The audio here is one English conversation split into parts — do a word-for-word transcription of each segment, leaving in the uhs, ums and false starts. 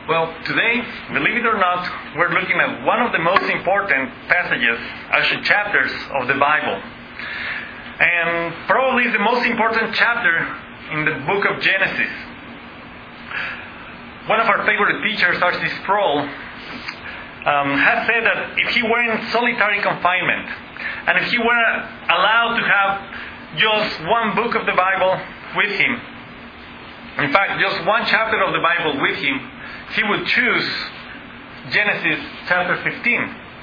Well, today, believe it or not, we're looking at one of the most important passages, actually chapters of the Bible. And probably the most important chapter in the book of Genesis. One of our favorite teachers, R C Sproul, um, has said that if he were in solitary confinement, and if he were allowed to have just one book of the Bible with him, in fact, just one chapter of the Bible with him, he would choose Genesis chapter fifteen.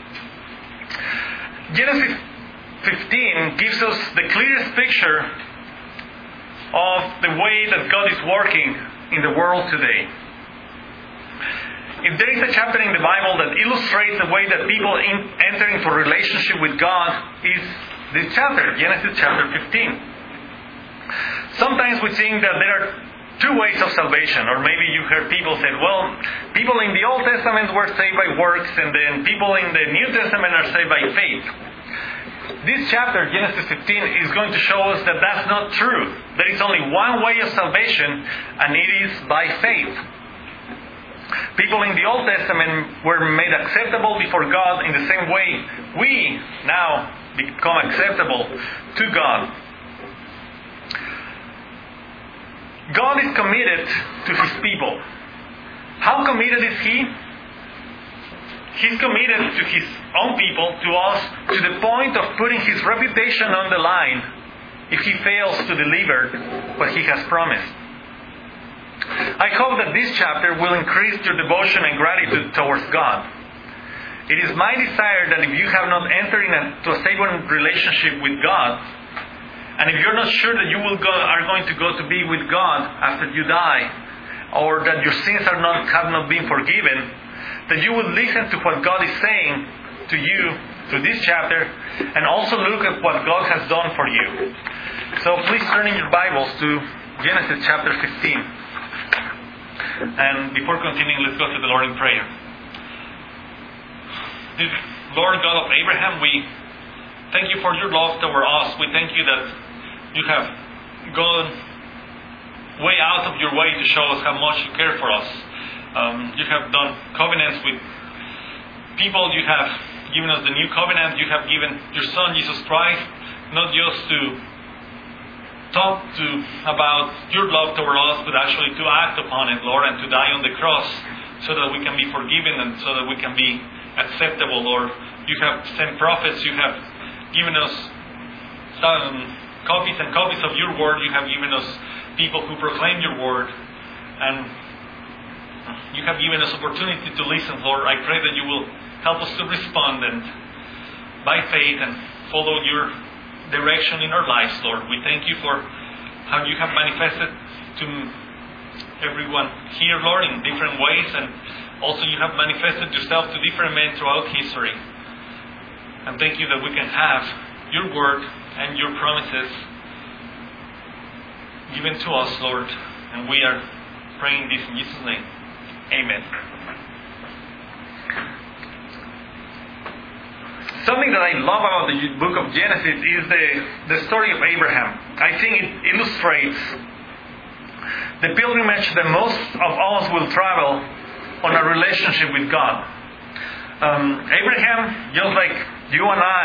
Genesis fifteen gives us the clearest picture of the way that God is working in the world today. If there is a chapter in the Bible that illustrates the way that people in, enter into a relationship with God, is this chapter, Genesis chapter fifteen. Sometimes we think that there are two ways of salvation, or maybe you heard people say, well, people in the Old Testament were saved by works, and then people in the New Testament are saved by faith. This chapter, Genesis fifteen, is going to show us that that's not true. There is only one way of salvation, and it is by faith. People in the Old Testament were made acceptable before God in the same way we now become acceptable to God. God is committed to His people. How committed is He? He's committed to His own people, to us, to the point of putting His reputation on the line if He fails to deliver what He has promised. I hope that this chapter will increase your devotion and gratitude towards God. It is my desire that if you have not entered into a stable relationship with God, and if you're not sure that you will go, are going to go to be with God after you die, or that your sins are not have not been forgiven, that you will listen to what God is saying to you through this chapter, and also look at what God has done for you. So please turn in your Bibles to Genesis chapter fifteen. And before continuing, let's go to the Lord in prayer. Lord God of Abraham, we thank you for your love toward us. We thank you that you have gone way out of your way to show us how much you care for us. Um, you have done covenants with people. You have given us the new covenant. You have given your Son, Jesus Christ, not just to talk to about your love toward us, but actually to act upon it, Lord, and to die on the cross so that we can be forgiven and so that we can be acceptable, Lord. You have sent prophets. You have given us um, copies and copies of your word. You have given us people who proclaim your word. And you have given us opportunity to listen, Lord. I pray that you will help us to respond and by faith and follow your direction in our lives, Lord. We thank you for how you have manifested to everyone here, Lord, in different ways. And also you have manifested yourself to different men throughout history. And thank you that we can have your word and your promises given to us, Lord. And we are praying this in Jesus' name. Amen. Something that I love about the book of Genesis is the, the story of Abraham. I think it illustrates the pilgrimage that most of us will travel on a relationship with God. Um, Abraham, just like you and I,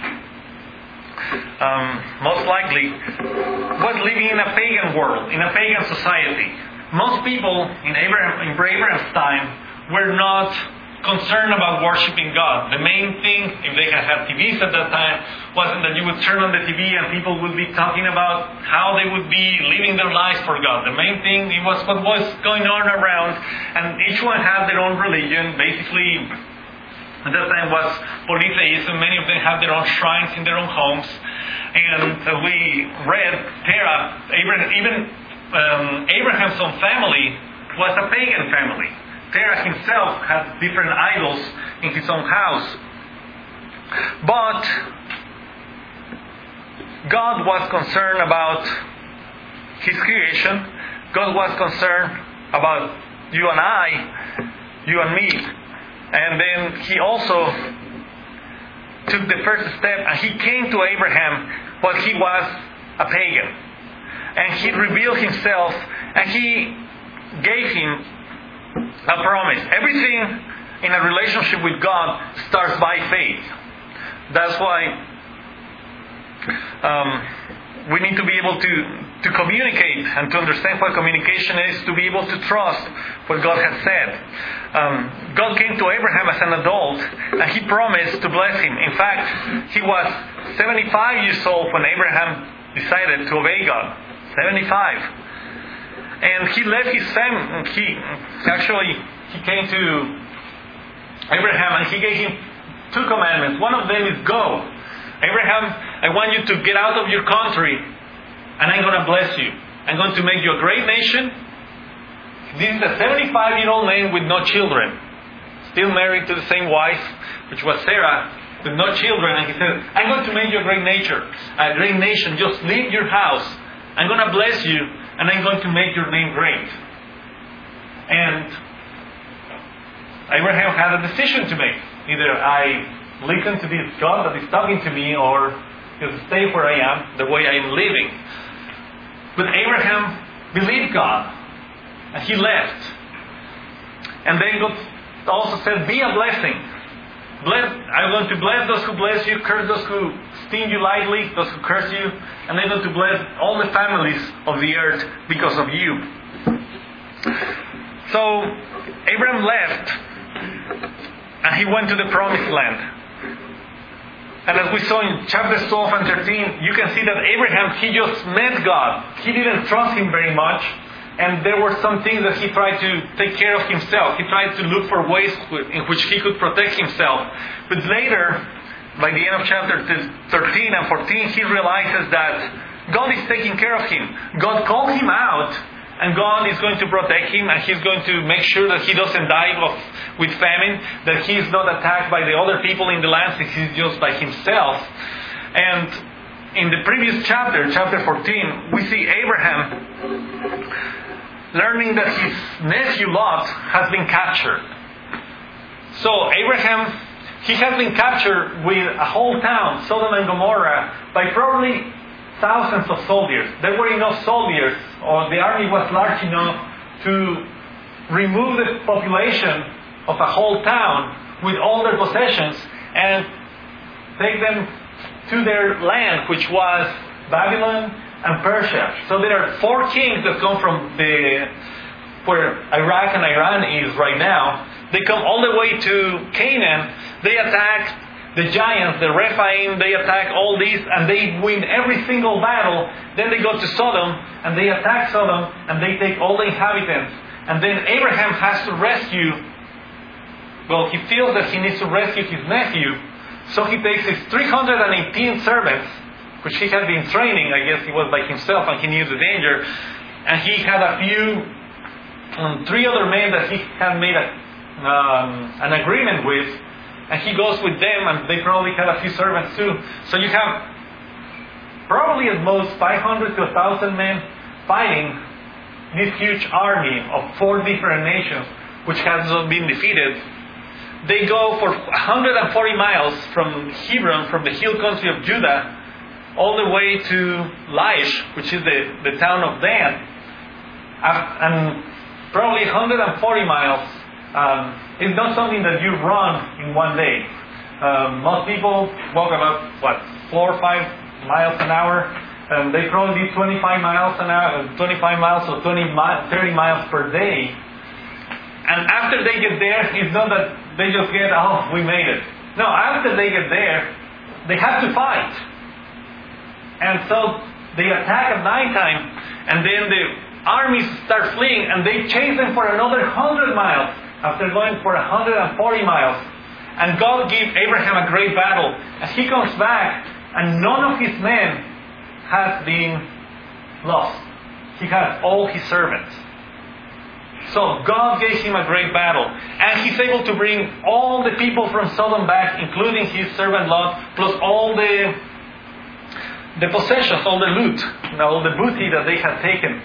um, most likely, was living in a pagan world, in a pagan society. Most people in Abraham, in Abraham's time were not concerned about worshiping God. The main thing, if they had had T Vs at that time, wasn't that you would turn on the T V and people would be talking about how they would be living their lives for God. The main thing, it was what was going on around, and each one had their own religion. Basically, at that time was polytheism. Many of them have their own shrines in their own homes. And uh, we read Terah, Abraham, even um, Abraham's own family was a pagan family. Terah himself had different idols in his own house. But God was concerned about His creation. God was concerned about you and I, you and me. And then He also took the first step, and He came to Abraham while he was a pagan. And He revealed Himself, and He gave him a promise. Everything in a relationship with God starts by faith. That's why um, we need to be able to, to communicate and to understand what communication is, to be able to trust what God has said. Um, God came to Abraham as an adult and He promised to bless him. In fact, he was seventy-five years old when Abraham decided to obey God. seventy-five. And he left his family. He actually he came to Abraham and he gave him two commandments. One of them is go. Abraham, I want you to get out of your country and I'm going to bless you. I'm going to make you a great nation. This is a seventy-five-year-old man with no children. Still married to the same wife, which was Sarah, with no children. And he said, I'm going to make you a great nature, a great nation. Just leave your house. I'm going to bless you and I'm going to make your name great. And Abraham had a decision to make. Either I listen to this God that is talking to me or just stay where I am, the way I am living. But Abraham believed God. And he left. And then God also said, be a blessing. Bless, I'm going to bless those who bless you, curse those who sting you lightly, those who curse you, and I'm going to bless all the families of the earth because of you. So Abraham left and he went to the promised land. And as we saw in chapters twelve and thirteen, you can see that Abraham, he just met God. He didn't trust Him very much. And there were some things that he tried to take care of himself. He tried to look for ways in which he could protect himself. But later, by the end of chapter thirteen and fourteen, he realizes that God is taking care of him. God called him out, and God is going to protect him, and He's going to make sure that he doesn't die of, with famine, that he is not attacked by the other people in the land, that he's just by himself. And in the previous chapter, chapter fourteen, we see Abraham learning that his nephew Lot has been captured. So Abraham, he has been captured with a whole town, Sodom and Gomorrah, by probably thousands of soldiers. There were enough soldiers, or the army was large enough to remove the population of a whole town with all their possessions and take them to their land, which was Babylon and Persia. So there are four kings that come from the where Iraq and Iran is right now. They come all the way to Canaan. They attack the giants, the Rephaim. They attack all these, and they win every single battle. Then they go to Sodom and they attack Sodom and they take all the inhabitants. And then Abraham has to rescue. Well, he feels that he needs to rescue his nephew, so he takes his three hundred eighteen servants, which he had been training. I guess he was by himself and he knew the danger. And he had a few, um, three other men that he had made a, um, an agreement with. And he goes with them, and they probably had a few servants too. So you have probably at most five hundred to one thousand men fighting this huge army of four different nations, which has not been defeated. They go for one hundred forty miles from Hebron, from the hill country of Judah, all the way to Laish, which is the, the town of Dan. And probably one hundred forty miles. Um, it's not something that you run in one day. Um, most people walk about, what, four or five miles an hour. And they probably do twenty-five miles an hour, twenty-five miles or twenty, thirty miles per day. And after they get there, it's not that they just get, oh, we made it. No, after they get there, they have to fight. And so they attack at nighttime, and then the armies start fleeing, and they chase them for another one hundred miles after going for one hundred forty miles. And God gave Abraham a great battle. And he comes back, and none of his men has been lost. He has all his servants. So God gave him a great battle. And he's able to bring all the people from Sodom back, including his servant Lot, plus all the the possessions, all the loot, all the booty that they had taken.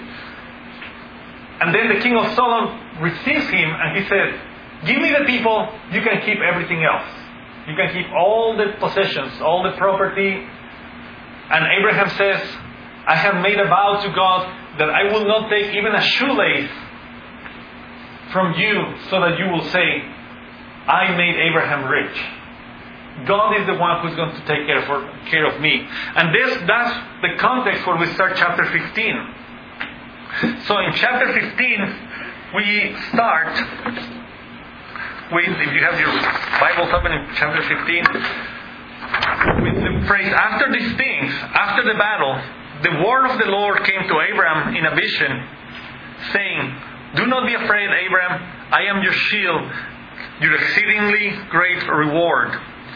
And then the king of Sodom receives him and he says, give me the people, you can keep everything else. You can keep all the possessions, all the property. And Abraham says, I have made a vow to God that I will not take even a shoelace from you so that you will say, I made Abraham rich. God is the one who's going to take care, for, care of me. And this, that's the context where we start chapter fifteen. So in chapter fifteen, we start with, if you have your Bibles open in chapter fifteen, with the phrase, after these things, after the battle, the word of the Lord came to Abraham in a vision, saying, do not be afraid, Abraham, I am your shield, your exceedingly great reward.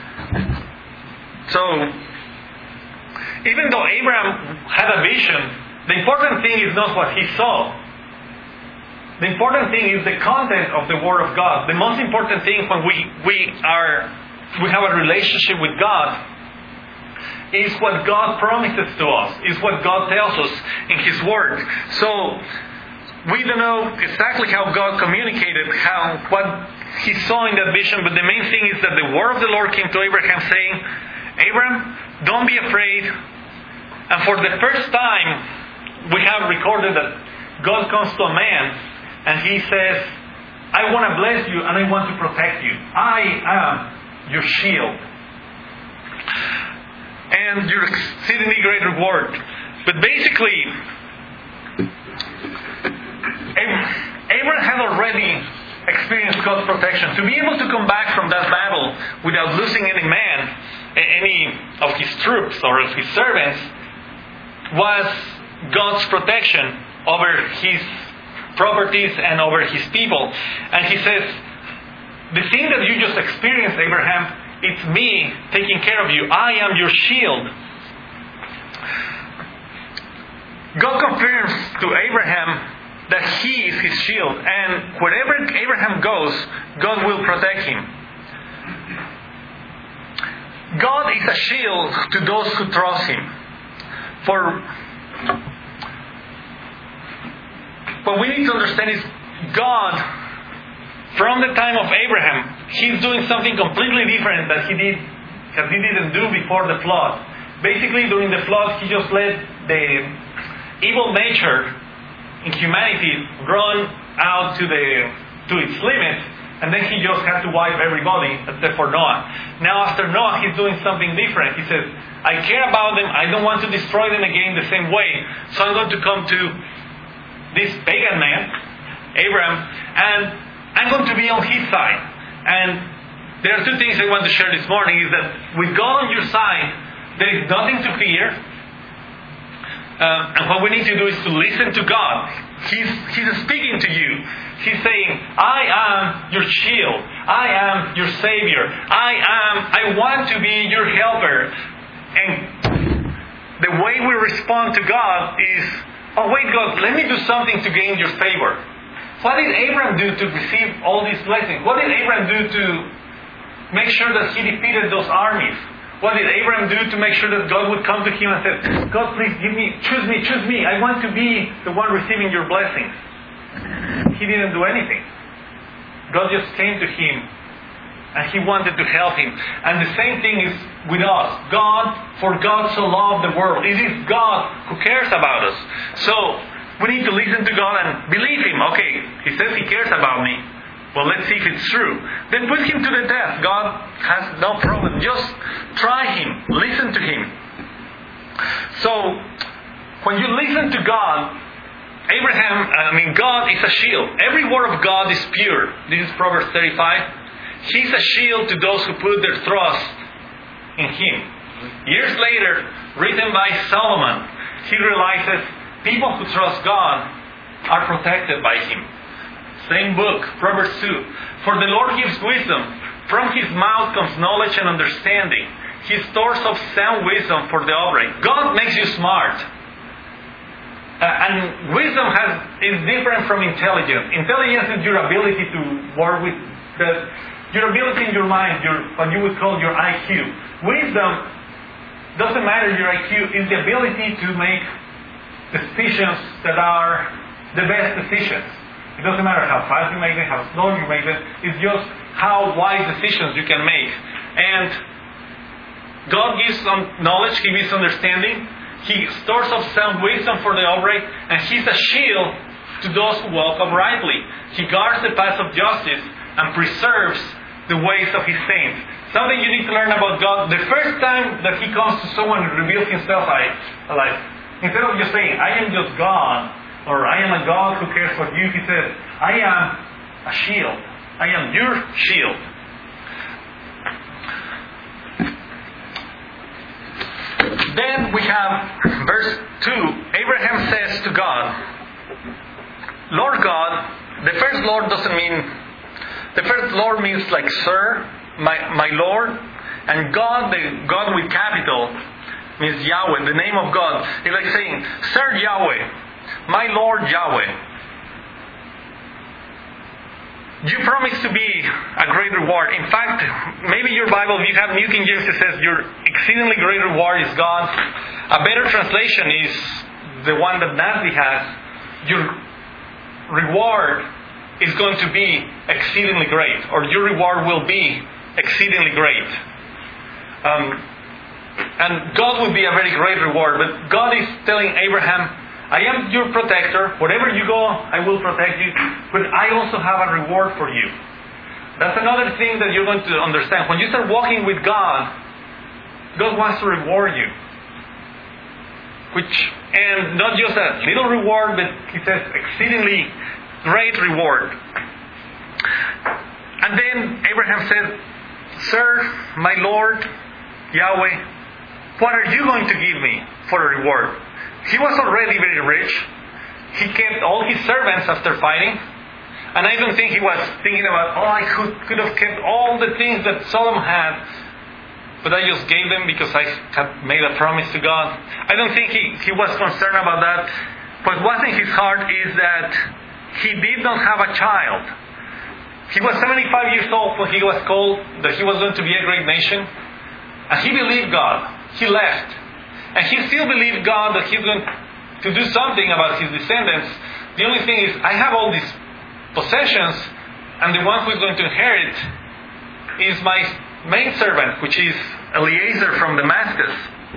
So, even though Abraham had a vision, the important thing is not what he saw. The important thing is the content of the Word of God. The most important thing when we, we are we have a relationship with God is what God promises to us, is what God tells us in His Word. So we don't know exactly how God communicated, how what He saw in that vision, but the main thing is that the word of the Lord came to Abraham saying, Abraham, don't be afraid. And for the first time, we have recorded that God comes to a man and He says, I want to bless you and I want to protect you. I am your shield and your exceedingly great reward. But basically, Abraham had already experienced God's protection. To be able to come back from that battle without losing any man, any of his troops or of his servants, was God's protection over his properties and over his people. And He says, the thing that you just experienced, Abraham, it's me taking care of you. I am your shield. God confirms to Abraham that He is his shield, and wherever Abraham goes, God will protect him. God is a shield to those who trust Him. For what we need to understand is God, from the time of Abraham, He's doing something completely different that He did, that He didn't do before the flood. Basically, during the flood, He just let the evil nature in humanity run out to the to its limits, and then He just had to wipe everybody except for Noah. Now after Noah, He's doing something different. He says, I care about them, I don't want to destroy them again the same way, so I'm going to come to this pagan man, Abraham, and I'm going to be on his side. And there are two things I want to share this morning, is that with God on your side, there is nothing to fear. Um, and what we need to do is to listen to God. He's, he's speaking to you. He's saying, I am your shield. I am your Savior. I am, I want to be your helper. And the way we respond to God is, oh wait God, let me do something to gain your favor. What did Abraham do to receive all these blessings? What did Abraham do to make sure that he defeated those armies? What did Abraham do to make sure that God would come to him and say, God, please give me, choose me, choose me. I want to be the one receiving your blessings. He didn't do anything. God just came to him and He wanted to help him. And the same thing is with us. God, for God so loved the world. It is God who cares about us. So we need to listen to God and believe Him. Okay, He says He cares about me. Well, let's see if it's true. Then put him to the death. God has no problem. Just try Him. Listen to Him. So, when you listen to God, Abraham, I mean, God is a shield. Every word of God is pure. This is Proverbs thirty-five. He's a shield to those who put their trust in Him. Years later, written by Solomon, he realizes people who trust God are protected by Him. Same book, Proverbs two. For the Lord gives wisdom. From His mouth comes knowledge and understanding. He stores up sound wisdom for the upright. God makes you smart. Uh, and wisdom has is different from intelligence. Intelligence is your ability to work with the, your ability in your mind, your what you would call your I Q. Wisdom doesn't matter your I Q, it's the ability to make decisions that are the best decisions. It doesn't matter how fast you make them, how slow you make them. It's just how wise decisions you can make. And God gives some knowledge, He gives understanding. He stores up sound wisdom for the upright. And He's a shield to those who walk uprightly. He guards the paths of justice and preserves the ways of His saints. Something you need to learn about God. The first time that He comes to someone and reveals Himself like, like instead of just saying, I am just God, or I am a God who cares for you, He says, I am a shield. I am your shield. Then we have verse two. Abraham says to God, Lord God, the first Lord doesn't mean, the first Lord means like Sir, my, my Lord. And God, the God with capital, means Yahweh, the name of God. It's like saying, Sir Yahweh, my Lord Yahweh. You promise to be a great reward. In fact, maybe your Bible, if you have New King James, it says your exceedingly great reward is God. A better translation is the one that Nancy has. Your reward is going to be exceedingly great, or your reward will be exceedingly great. Um, and God will be a very great reward. But God is telling Abraham, I am your protector. Wherever you go, I will protect you. But I also have a reward for you. That's another thing that you're going to understand. When you start walking with God, God wants to reward you. Which, and not just a little reward, but He says exceedingly great reward. And then Abraham said, Sir, my Lord, Yahweh, what are you going to give me for a reward? He was already very rich. He kept all his servants after fighting. And I don't think he was thinking about, oh, I could, could have kept all the things that Solomon had, but I just gave them because I had made a promise to God. I don't think he, he was concerned about that. But what's in his heart is that he did not have a child. He was seventy-five years old when he was called that he was going to be a great nation. And he believed God. He left. And he still believed God that He's going to do something about his descendants. The only thing is, I have all these possessions, and the one who is going to inherit is my main servant, which is Eliezer from Damascus.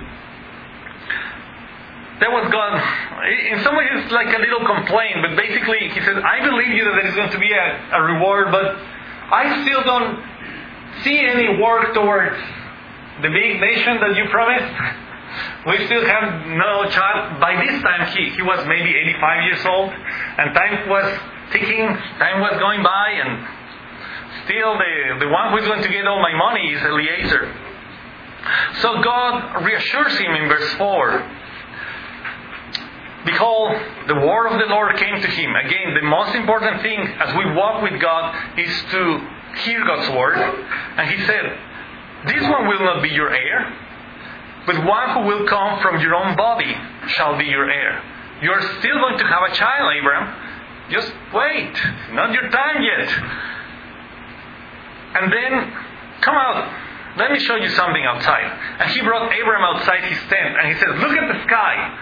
That was God. In some ways, it's like a little complaint, but basically, He says, I believe you that there is going to be a, a reward, but I still don't see any work towards the big nation that you promised. We still have no child. By this time, he, he was maybe eighty-five years old, and time was ticking, time was going by, and still the, the one who is going to get all my money is Eliezer. So God reassures him in verse four. Behold, the word of the Lord came to him. Again, the most important thing as we walk with God is to hear God's word. And He said, this one will not be your heir, but one who will come from your own body shall be your heir. You are still going to have a child, Abraham. Just wait. Not your time yet. And then, come out. Let me show you something outside. And He brought Abraham outside his tent. And He said, look at the sky.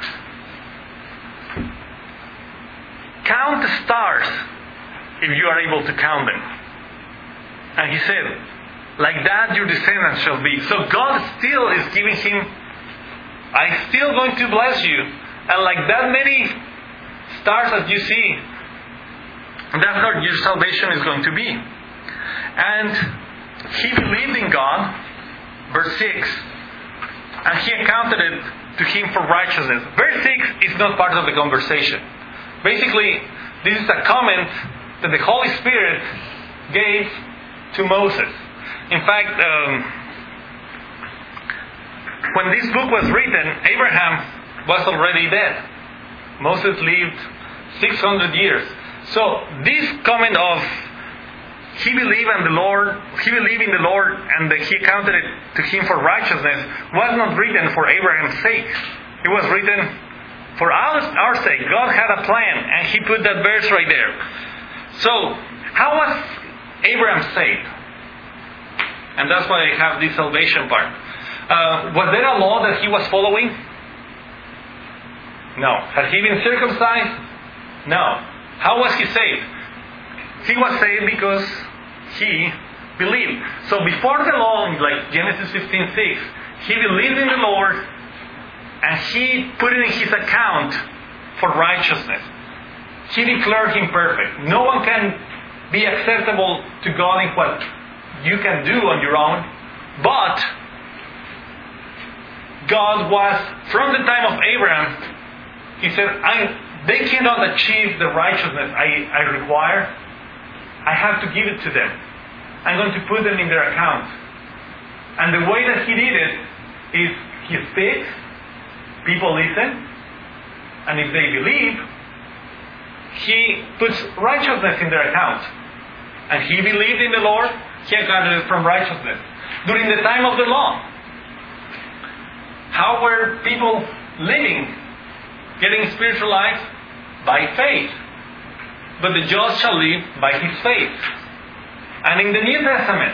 Count the stars, if you are able to count them. And He said, like that your descendants shall be. So God still is giving him, I'm still going to bless you. And like that many stars as you see, that's how your salvation is going to be. And he believed in God, verse six, and He accounted it to him for righteousness. Verse six is not part of the conversation. Basically, this is a comment that the Holy Spirit gave to Moses. In fact, um, when this book was written, Abraham was already dead. Moses lived six hundred years. So this comment of he believed in the Lord, he believed in the Lord, and that He accounted it to him for righteousness was not written for Abraham's sake. It was written for our, our sake. God had a plan, and He put that verse right there. So, how was Abraham saved? And that's why I have this salvation part. Uh, was there a law that he was following? No. Had he been circumcised? No. How was he saved? He was saved because he believed. So before the law, like Genesis fifteen six, he believed in the Lord, and He put it in his account for righteousness. He declared him perfect. No one can be acceptable to God in what you can do on your own. But God was, from the time of Abraham, He said, I, they cannot achieve the righteousness I, I require. I have to give it to them. I'm going to put them in their account. And the way that He did it is He speaks, people listen, and if they believe, He puts righteousness in their account. And he believed in the Lord, He accounted it from righteousness. During the time of the law, how were people living? Getting spiritualized? By faith. But the just shall live by his faith. And in the New Testament,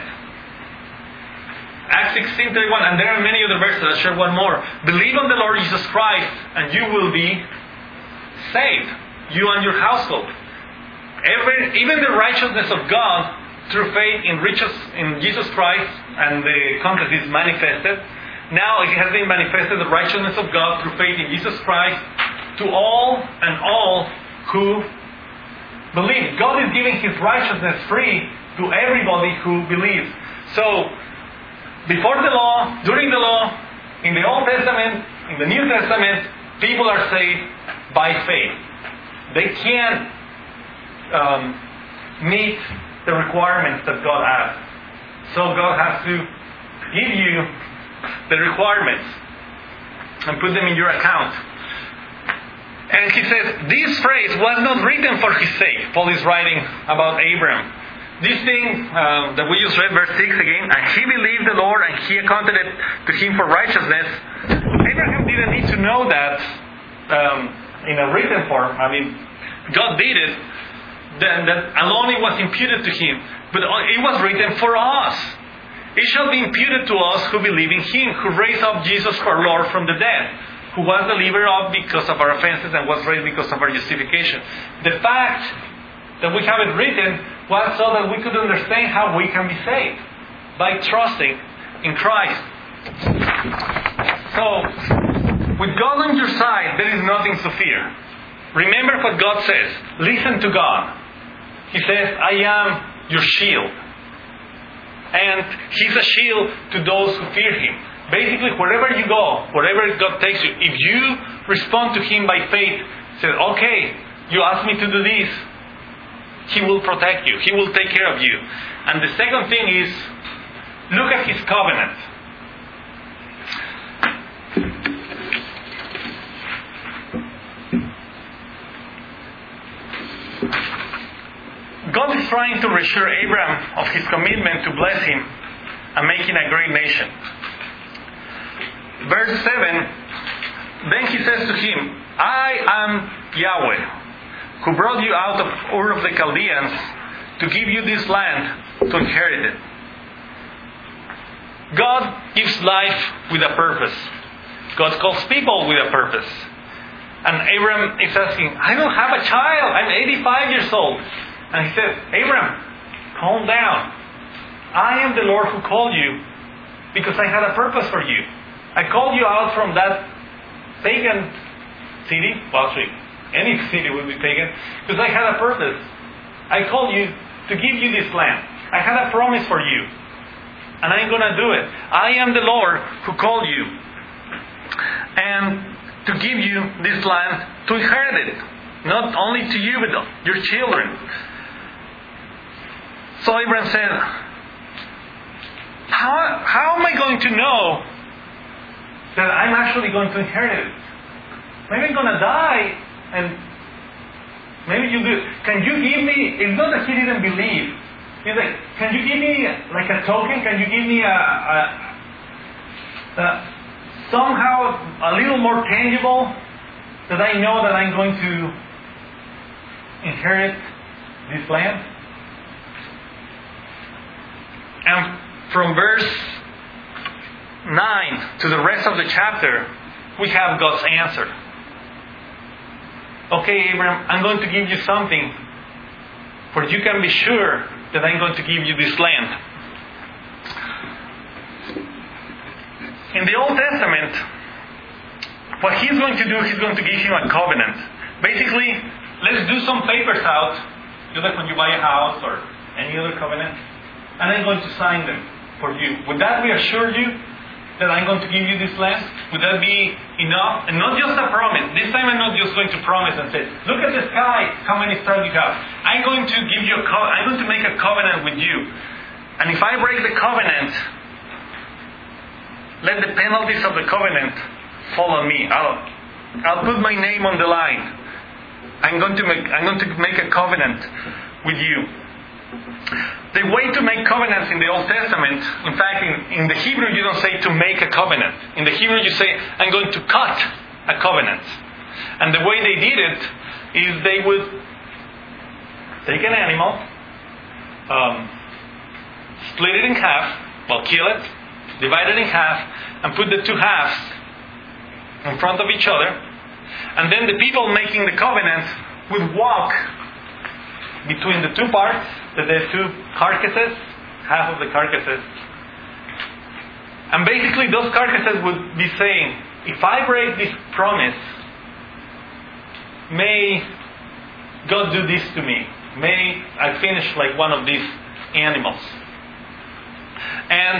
Acts sixteen thirty-one, and there are many other verses, I'll share one more. Believe on the Lord Jesus Christ, and you will be saved. You and your household. Every, even the righteousness of God through faith in, riches, in Jesus Christ, and the context is manifested. Now it has been manifested, the righteousness of God through faith in Jesus Christ, to all and all who believe. God is giving His righteousness free to everybody who believes. So, before the law, during the law, in the Old Testament, in the New Testament, people are saved by faith. They can't um, meet the requirements that God asks. So God has to give you the requirements and put them in your account. And he says, this phrase was not written for his sake. Paul is writing about Abraham. This thing uh, that we just read, verse six again, and he believed the Lord and He accounted it to him for righteousness. Abraham didn't need to know that um, in a written form. I mean, God did it. Then that alone it was imputed to him. But it was written for us. It shall be imputed to us who believe in Him, who raised up Jesus our Lord from the dead, who was delivered up because of our offenses and was raised because of our justification. The fact that we have it written was so that we could understand how we can be saved, by trusting in Christ. So, with God on your side, there is nothing to fear. Remember what God says. Listen to God. He says, I am your shield. And He's a shield to those who fear Him. Basically, wherever you go, wherever God takes you, if you respond to Him by faith, say, okay, you asked me to do this, He will protect you. He will take care of you. And the second thing is, look at His covenant. God is trying to reassure Abraham of His commitment to bless him and make him a great nation. Verse seven, then He says to him, I am Yahweh, who brought you out of Ur of the Chaldeans to give you this land to inherit it. God gives life with a purpose. God calls people with a purpose. And Abraham is asking, I don't have a child. I'm eighty-five years old. And He says, Abraham, calm down. I am the Lord who called you because I had a purpose for you. I called you out from that pagan city. Well, actually, any city would be pagan. Because I had a purpose. I called you to give you this land. I had a promise for you. And I'm going to do it. I am the Lord who called you. And to give you this land to inherit it. Not only to you, but your children. So Abraham said, how, how am I going to know that I'm actually going to inherit it? Maybe I'm going to die and maybe you do. Can you give me, it's not that he didn't believe. He's like, can you give me like a token? Can you give me a, a, a somehow a little more tangible that I know that I'm going to inherit this land? And from verse nine to the rest of the chapter, we have God's answer. Okay, Abraham, I'm going to give you something, for you can be sure that I'm going to give you this land. In the Old Testament, what He's going to do, He's going to give him a covenant. Basically, let's do some papers out, just like when you buy a house or any other covenant, and I'm going to sign them for you. Would that reassure you that I'm going to give you this land? Would that be enough? And not just a promise. This time I'm not just going to promise and say, look at the sky, how many stars you have. I'm going to give you a co- I'm going to make a covenant with you. And if I break the covenant, let the penalties of the covenant fall on me. I'll, I'll put my name on the line. I'm going to make I'm going to make a covenant with you. The way to make covenants in the Old Testament, in fact, in, in the Hebrew you don't say to make a covenant. In the Hebrew you say, I'm going to cut a covenant. And the way they did it is they would take an animal, um, split it in half, well, kill it, divide it in half, and put the two halves in front of each other. And then the people making the covenant would walk between the two parts, the, the two carcasses, half of the carcasses. And basically those carcasses would be saying, if I break this promise, may God do this to me. May I finish like one of these animals. And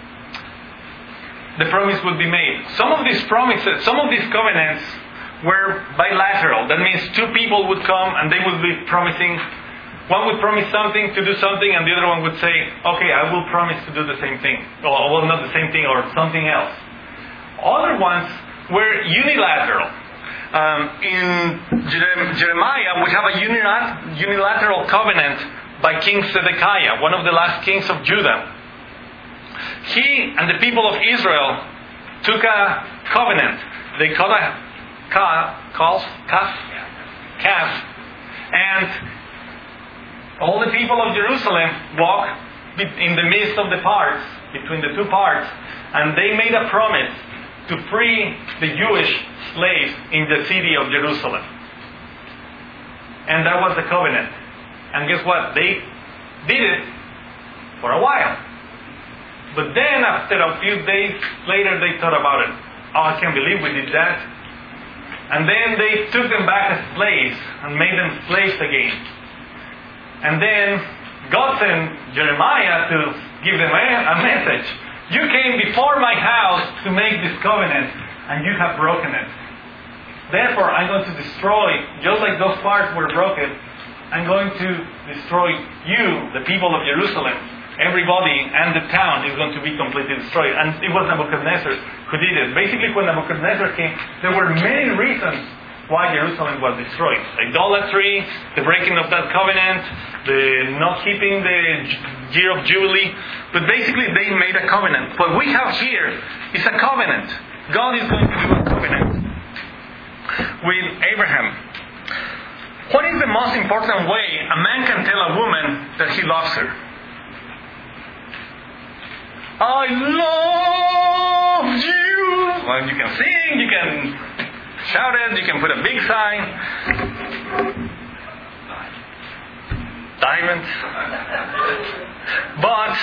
the promise would be made. Some of these promises, some of these covenants were bilateral. That means two people would come and they would be promising. One would promise something to do something, and the other one would say, okay, I will promise to do the same thing. Or, well, not the same thing, or something else. Other ones were unilateral. Um, in Jeremiah, we have a unilateral covenant by King Zedekiah, one of the last kings of Judah. He and the people of Israel took a covenant. They cut a calf, calf, calf, and all the people of Jerusalem walked in the midst of the parts, between the two parts, and they made a promise to free the Jewish slaves in the city of Jerusalem. And that was the covenant. And guess what? They did it for a while. But then after a few days later, they thought about it. Oh, I can't believe we did that. And then they took them back as slaves and made them slaves again. And then God sent Jeremiah to give them a, a message. You came before my house to make this covenant, and you have broken it. Therefore, I'm going to destroy, just like those parts were broken, I'm going to destroy you, the people of Jerusalem. Everybody and the town is going to be completely destroyed. And it was Nebuchadnezzar who did it. Basically, when Nebuchadnezzar came, there were many reasons why Jerusalem was destroyed. Idolatry, the breaking of that covenant, the not keeping the year of Jubilee. But basically they made a covenant. What we have here is a covenant. God is going to do a covenant with Abraham. What is the most important way a man can tell a woman that he loves her? I love you! Well, you can sing, you can shout it, you can put a big sign. Diamonds. But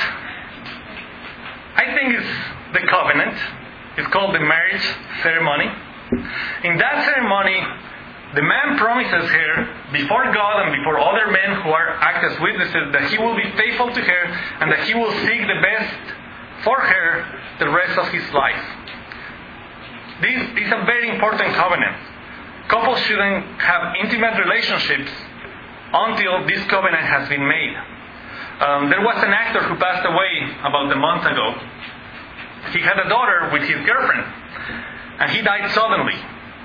I think it's the covenant. It's called the marriage ceremony. In that ceremony, the man promises her before God and before other men who are act as witnesses that he will be faithful to her and that he will seek the best for her the rest of his life. This is a very important covenant. Couples shouldn't have intimate relationships until this covenant has been made. Um, there was an actor who passed away about a month ago. He had a daughter with his girlfriend, and he died suddenly.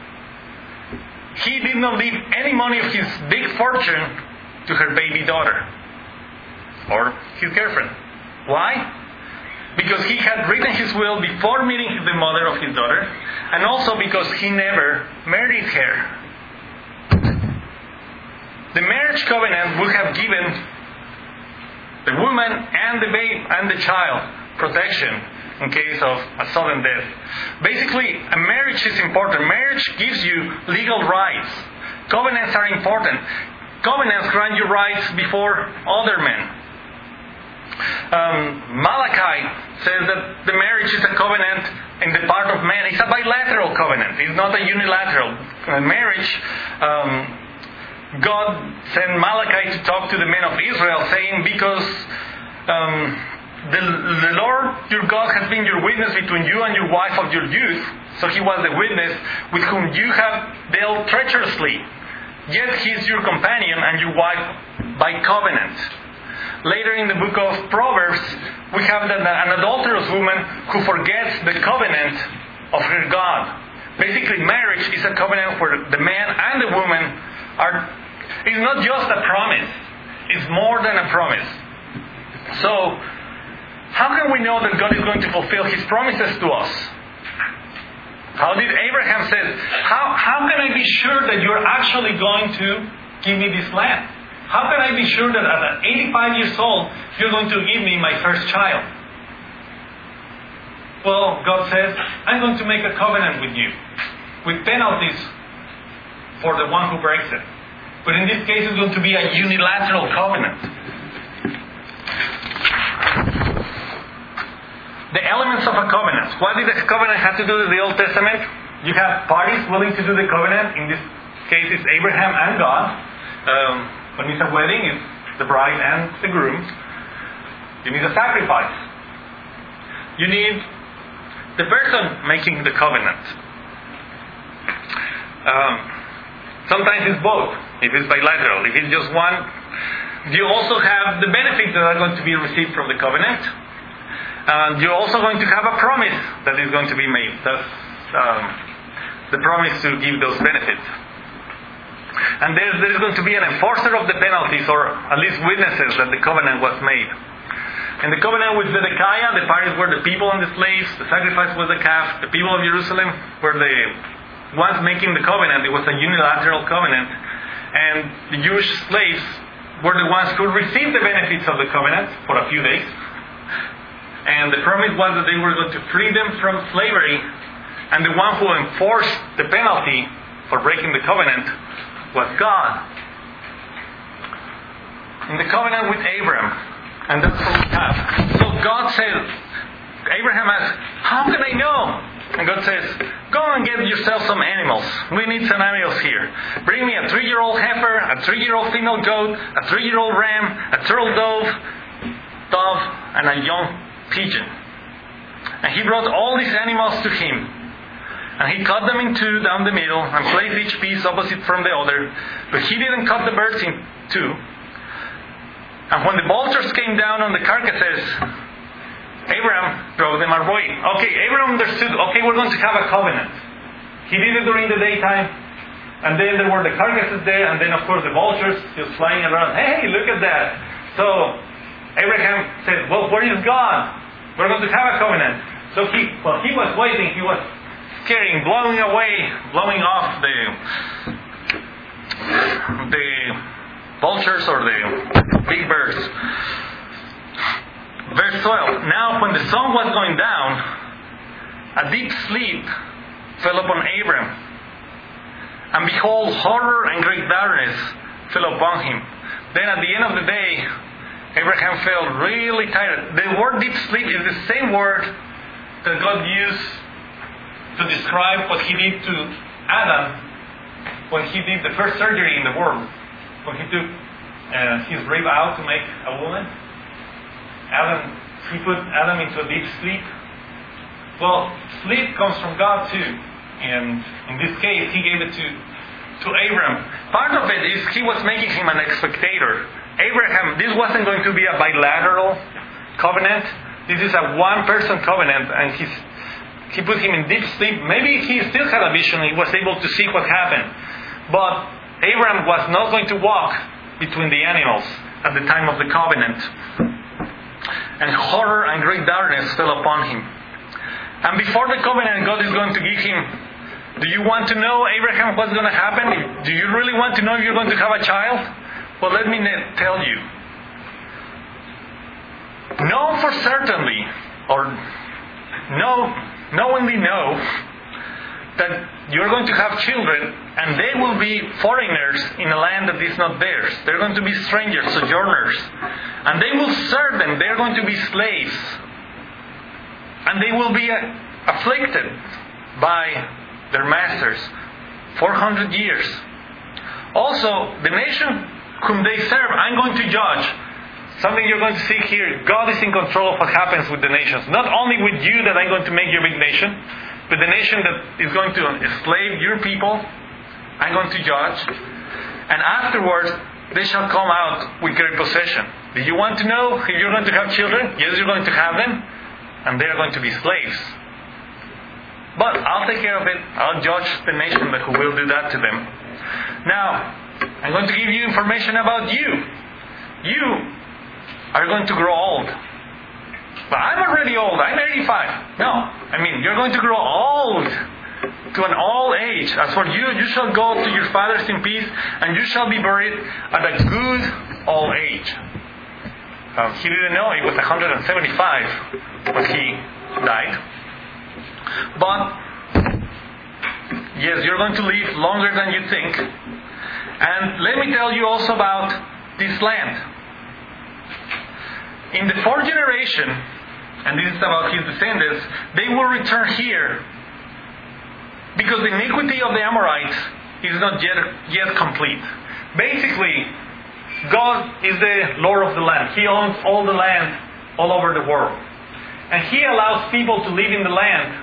He did not leave any money of his big fortune to her baby daughter or his girlfriend. Why? Because he had written his will before meeting the mother of his daughter, and also because he never married her. The marriage covenant would have given the woman and the babe and the child protection in case of a sudden death. Basically, a marriage is important. Marriage gives you legal rights. Covenants are important. Covenants grant you rights before other men. Um, Malachi says that the marriage is a covenant in the part of man. It's a bilateral covenant. It's not a unilateral uh, marriage. Um, God sent Malachi to talk to the men of Israel, saying, because um, the, the Lord your God has been your witness between you and your wife of your youth. So he was the witness with whom you have dealt treacherously. Yet he is your companion and your wife by covenant. Later in the book of Proverbs, we have that an adulterous woman who forgets the covenant of her God. Basically, marriage is a covenant where the man and the woman are. It's not just a promise. It's more than a promise. So, how can we know that God is going to fulfill His promises to us? How did Abraham say, how, how can I be sure that you're actually going to give me this land? How can I be sure that at eighty-five years old, you're going to give me my first child? Well, God says, I'm going to make a covenant with you, with penalties for the one who breaks it. But in this case, it's going to be a unilateral covenant. The elements of a covenant. What did a covenant have to do with the Old Testament? You have parties willing to do the covenant. In this case, it's Abraham and God. Um, when it's a wedding, it's the bride and the groom. You need a sacrifice. You need the person making the covenant. Um, sometimes it's both. If it's bilateral, if it's just one, you also have the benefits that are going to be received from the covenant. And you're also going to have a promise that is going to be made. That's um, the promise to give those benefits. And there's, there's going to be an enforcer of the penalties, or at least witnesses that the covenant was made. In the covenant with Zedekiah, the parties were the people and the slaves. The sacrifice was the calf. The people of Jerusalem were the ones making the covenant. It was a unilateral covenant. And the Jewish slaves were the ones who received the benefits of the covenant for a few days. And the promise was that they were going to free them from slavery. And the one who enforced the penalty for breaking the covenant was God. In the covenant with Abraham. And that's what we have. So God says, Abraham asks, how can I know? And God says, go and get yourself some animals. We need some animals here. Bring me a three-year-old heifer, a three-year-old female goat, a three-year-old ram, a turtle dove, dove, and a young pigeon. And he brought all these animals to him. And he cut them in two down the middle and placed each piece opposite from the other. But he didn't cut the birds in two. And when the vultures came down on the carcasses, Abraham drove them away. Okay, Abraham understood, okay, we're going to have a covenant. He did it during the daytime. And then there were the carcasses there. And then, of course, the vultures just flying around. Hey, look at that. So Abraham said, well, where is God? We're going to have a covenant. So he, while he was waiting, he was scaring, blowing away, blowing off the the vultures or the big birds. Verse twelve. Now when the sun was going down, a deep sleep fell upon Abram. And behold, horror and great darkness fell upon him. Then at the end of the day, Abraham felt really tired. The word deep sleep is the same word that God used to describe what He did to Adam when He did the first surgery in the world. When He took uh, his rib out to make a woman. Adam, He put Adam into a deep sleep. Well, sleep comes from God too. And in this case, He gave it to, to Abraham. Part of it is He was making him an spectator. Abraham, this wasn't going to be a bilateral covenant. This is a one-person covenant, and he's, he put him in deep sleep. Maybe he still had a vision. He was able to see what happened. But Abraham was not going to walk between the animals at the time of the covenant. And horror and great darkness fell upon him. And before the covenant, God is going to give him, do you want to know, Abraham, what's going to happen? Do you really want to know if you're going to have a child? Well, let me tell you. Know for certainly, or know, knowingly know, that you're going to have children, and they will be foreigners in a land that is not theirs. They're going to be strangers, sojourners. And they will serve them. They're going to be slaves. And they will be afflicted by their masters four hundred years. Also, the nation whom they serve, I'm going to judge. Something you're going to see here, God is in control of what happens with the nations. Not only with you that I'm going to make you a big nation, but the nation that is going to enslave your people, I'm going to judge. And afterwards, they shall come out with great possession. Do you want to know if you're going to have children? Yes, you're going to have them. And they're going to be slaves. But I'll take care of it. I'll judge the nation that who will do that to them. Now, I'm going to give you information about you. You are going to grow old. But I'm already old. I'm eighty-five. No. I mean, you're going to grow old to an old age. As for you, you shall go to your fathers in peace, and you shall be buried at a good old age. Um, he didn't know he was one hundred seventy-five when he died. But, yes, you're going to live longer than you think. And let me tell you also about this land. In the fourth generation, and this is about his descendants, they will return here because the iniquity of the Amorites is not yet, yet complete. Basically, God is the Lord of the land. He owns all the land all over the world. And He allows people to live in the land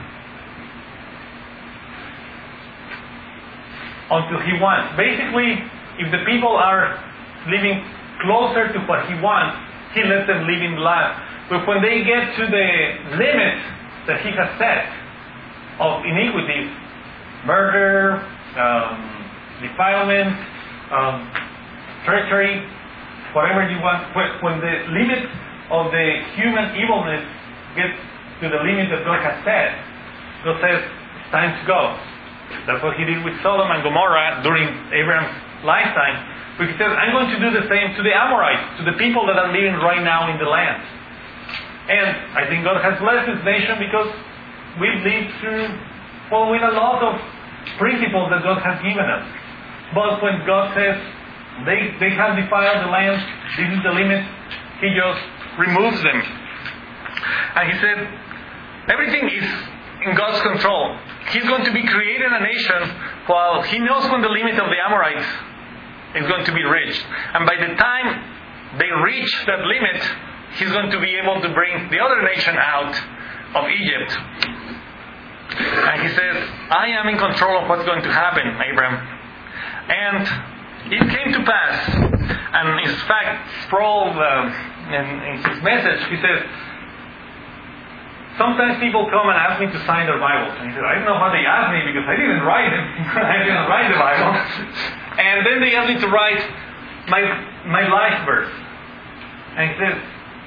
until He wants. Basically, if the people are living closer to what He wants, He lets them live in the land. But when they get to the limit that He has set of iniquities, murder, um, defilement, um, treachery, whatever you want, when the limit of the human evilness gets to the limit that God has set, God says, it's time to go. That's what He did with Sodom and Gomorrah during Abraham's lifetime. But He says, I'm going to do the same to the Amorites, to the people that are living right now in the land. And I think God has blessed this nation because we've lived through, well, with a lot of principles that God has given us. But when God says, they, they have defiled the land, this is the limit, He just removes them. And He said, everything is in God's control. He's going to be creating a nation while He knows when the limit of the Amorites is going to be reached. And by the time they reach that limit, He's going to be able to bring the other nation out of Egypt. And He says, I am in control of what's going to happen, Abraham. And it came to pass. And in fact, Sproul, uh, in, in his message, he says, sometimes people come and ask me to sign their Bibles. And he said, I don't know how they asked me because I didn't write it. I didn't write the Bible. And then they asked me to write my my life verse. And he says,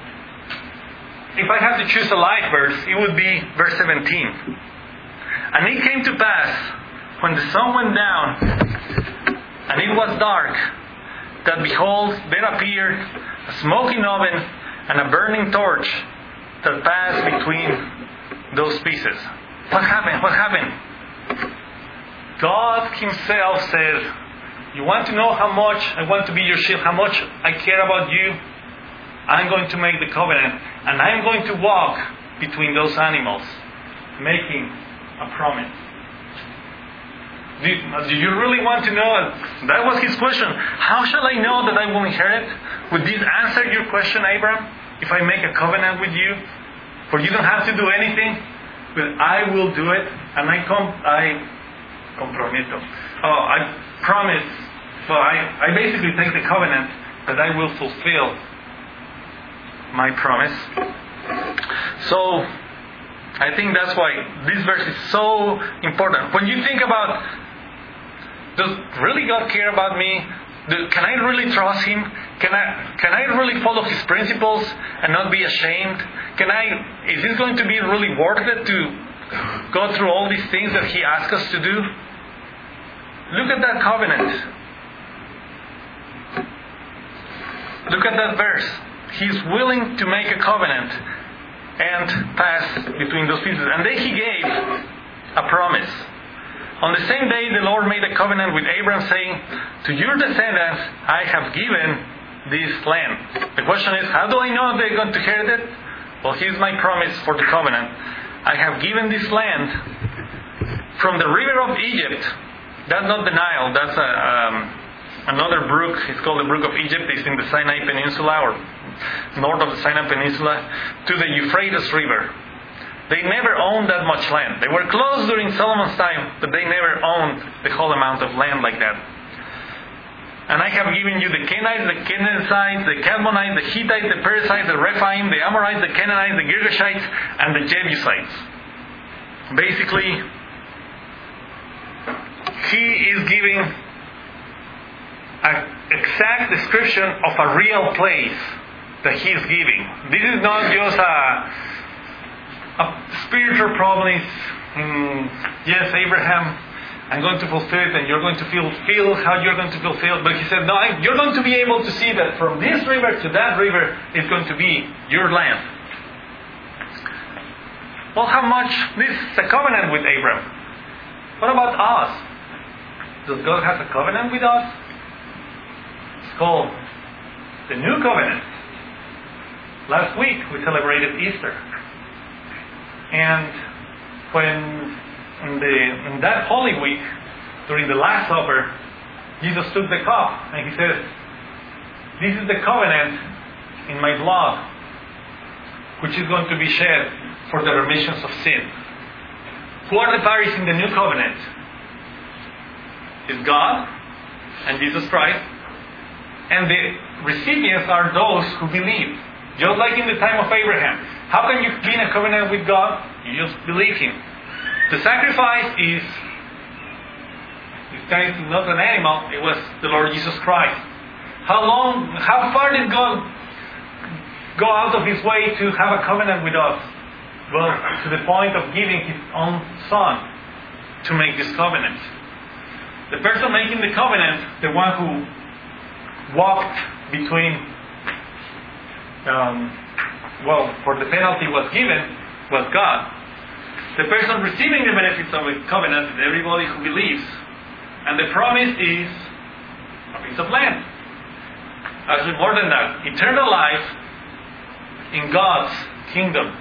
if I had to choose a life verse, it would be verse seventeen. And it came to pass, when the sun went down, and it was dark, that behold, there appeared a smoking oven and a burning torch that passed between those pieces. What happened? What happened? God Himself said, you want to know how much I want to be your shield, how much I care about you? I'm going to make the covenant, and I'm going to walk between those animals, making a promise. Do you, do you really want to know? That was his question. How shall I know that I will inherit? Would this answer your question, Abraham? If I make a covenant with you, for you don't have to do anything, but I will do it, and I com I comprometo. Oh, I promise. So I, I basically take the covenant that I will fulfill my promise. So I think that's why this verse is so important. When you think about, does really God care about me? Do, can I really trust Him? Can I can I really follow His principles and not be ashamed? Can I? Is this going to be really worth it to go through all these things that He asks us to do? Look at that covenant. Look at that verse. He's willing to make a covenant and pass between those pieces. And then He gave a promise. On the same day, the Lord made a covenant with Abraham, saying, to your descendants, I have given this land. The question is, how do I know they're going to inherit it? Well, here's my promise for the covenant. I have given this land from the river of Egypt. That's not the Nile. That's a, um, another brook. It's called the Brook of Egypt. It's in the Sinai Peninsula, or north of the Sinai Peninsula, to the Euphrates River. They never owned that much land. They were close during Solomon's time, but they never owned the whole amount of land like that. And I have given you the Kenites, the Kenizzites, the Cadmonites, the Hittites, the Perizzites, the Rephaim, the Amorites, the Canaanites, the Girgashites, and the Jebusites. Basically, he is giving an exact description of a real place that he is giving. This is not just a, a spiritual promise. Mm, yes, Abraham, I'm going to fulfill it, and you're going to feel, feel how you're going to fulfill it. But he said, no, you're going to be able to see that from this river to that river is going to be your land. Well, how much? This is a covenant with Abraham. What about us? Does God have a covenant with us? It's called the New Covenant. Last week we celebrated Easter. And when in, the, in that Holy Week, during the Last Supper, Jesus took the cup and he said, this is the covenant in my blood, which is going to be shed for the remissions of sin. Who are the parties in the New Covenant? Is God and Jesus Christ. And the recipients are those who believe. Just like in the time of Abraham. How can you be in a covenant with God? You just believe Him. The sacrifice is, this time it's not an animal, it was the Lord Jesus Christ. How long, how far did God go out of His way to have a covenant with us? Well, to the point of giving His own Son to make this covenant. The person making the covenant, the one who walked between, um, well, for the penalty was given, was God. The person receiving the benefits of the covenant is everybody who believes. And the promise is a piece of land. Actually, more than that, eternal life in God's kingdom.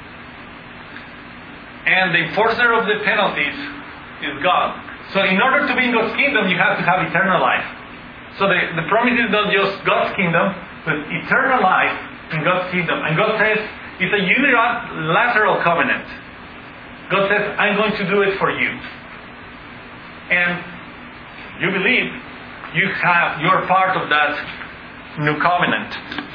And the enforcer of the penalties is God. So in order to be in God's kingdom, you have to have eternal life. So the, the promise is not just God's kingdom, but eternal life in God's kingdom. And God says, it's a unilateral covenant. God says, I'm going to do it for you. And you believe you have, you're part of that new covenant.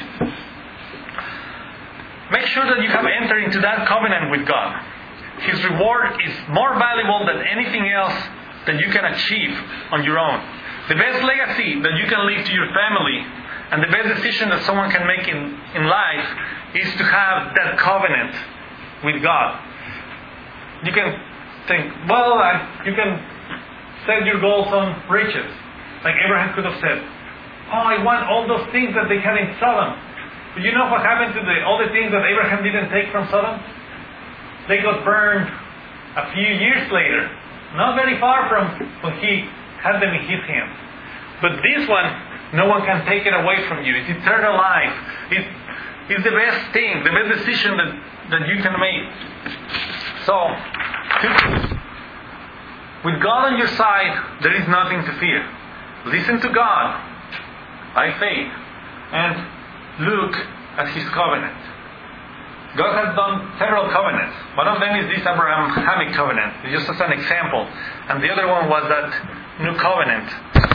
Make sure that you have entered into that covenant with God. His reward is more valuable than anything else that you can achieve on your own. The best legacy that you can leave to your family and the best decision that someone can make in, in life is to have that covenant with God. You can think, well, I, you can set your goals on riches. Like Abraham could have said, oh, I want all those things that they had in Sodom. But you know what happened to the, all the things that Abraham didn't take from Sodom? They got burned a few years later. Not very far from when he had them in his hands. But this one, no one can take it away from you. It's eternal life. It's, it's the best thing, the best decision that, that you can make. So, with God on your side, there is nothing to fear. Listen to God by faith and look at His covenant. God has done several covenants. One of them is this Abrahamic covenant, just as an example. And the other one was that new covenant.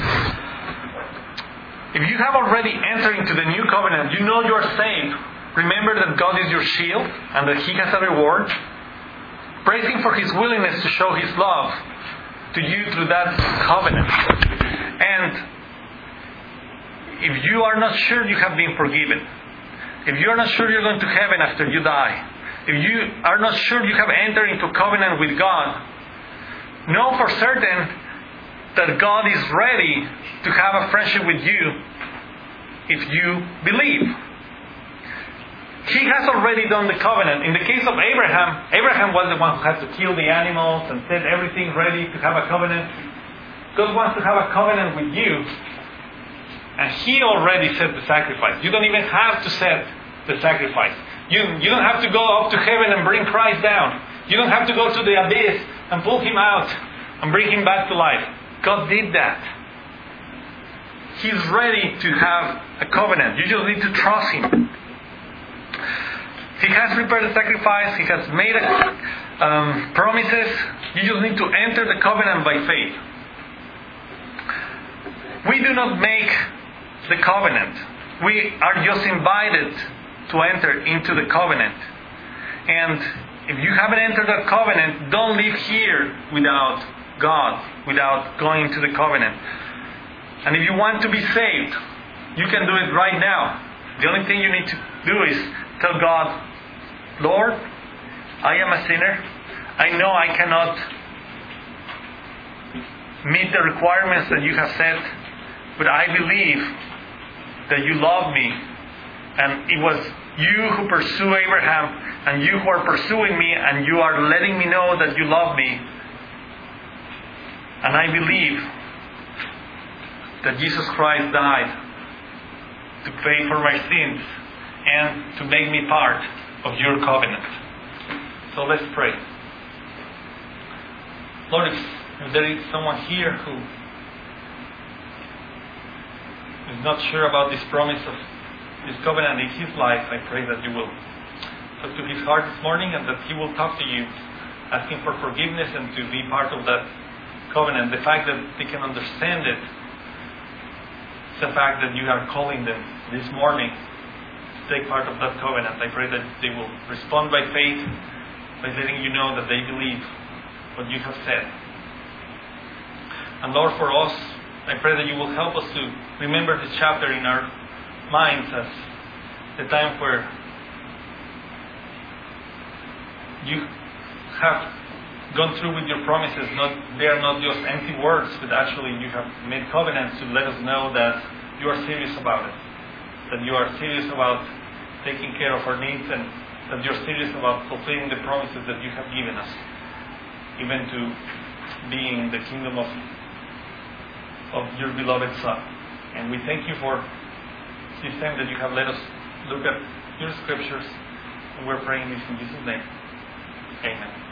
If you have already entered into the new covenant, you know you are saved. Remember that God is your shield and that He has a reward. Praise Him for His willingness to show His love to you through that covenant. And if you are not sure you have been forgiven, if you are not sure you're going to heaven after you die, if you are not sure you have entered into covenant with God, know for certain that God is ready to have a friendship with you if you believe. He has already done the covenant. In the case of Abraham, Abraham was the one who had to kill the animals and set everything ready to have a covenant. God wants to have a covenant with you. And He already set the sacrifice. You don't even have to set the sacrifice. You, you don't have to go up to heaven and bring Christ down. You don't have to go to the abyss and pull Him out and bring Him back to life. God did that. He's ready to have a covenant. You just need to trust Him. He has prepared the sacrifice. He has made a, um, promises. You just need to enter the covenant by faith. We do not make the covenant. We are just invited to enter into the covenant. And if you haven't entered that covenant, don't live here without God, without going into the covenant. And if you want to be saved, you can do it right now. The only thing you need to do is tell God, Lord, I am a sinner. I know I cannot meet the requirements that you have set, but I believe that you love me. And it was you who pursued Abraham, and you who are pursuing me, and you are letting me know that you love me. And I believe that Jesus Christ died to pay for my sins and to make me part of your covenant. So let's pray. Lord, if, if there is someone here who is not sure about this promise of this covenant in his life, I pray that you will talk to his heart this morning and that he will talk to you, asking for forgiveness and to be part of that covenant. The fact that they can understand it, the fact that you are calling them this morning to take part of that covenant. I pray that they will respond by faith, by letting you know that they believe what you have said. And Lord, for us, I pray that you will help us to remember this chapter in our minds as the time where you have gone through with your promises. Not, they are not just empty words, but actually you have made covenants to let us know that you are serious about it. That you are serious about taking care of our needs, and that you're serious about fulfilling the promises that you have given us, even to being the kingdom of of your beloved Son. And we thank you for this time that you have let us look at your scriptures, and we're praying this in Jesus' name. Amen.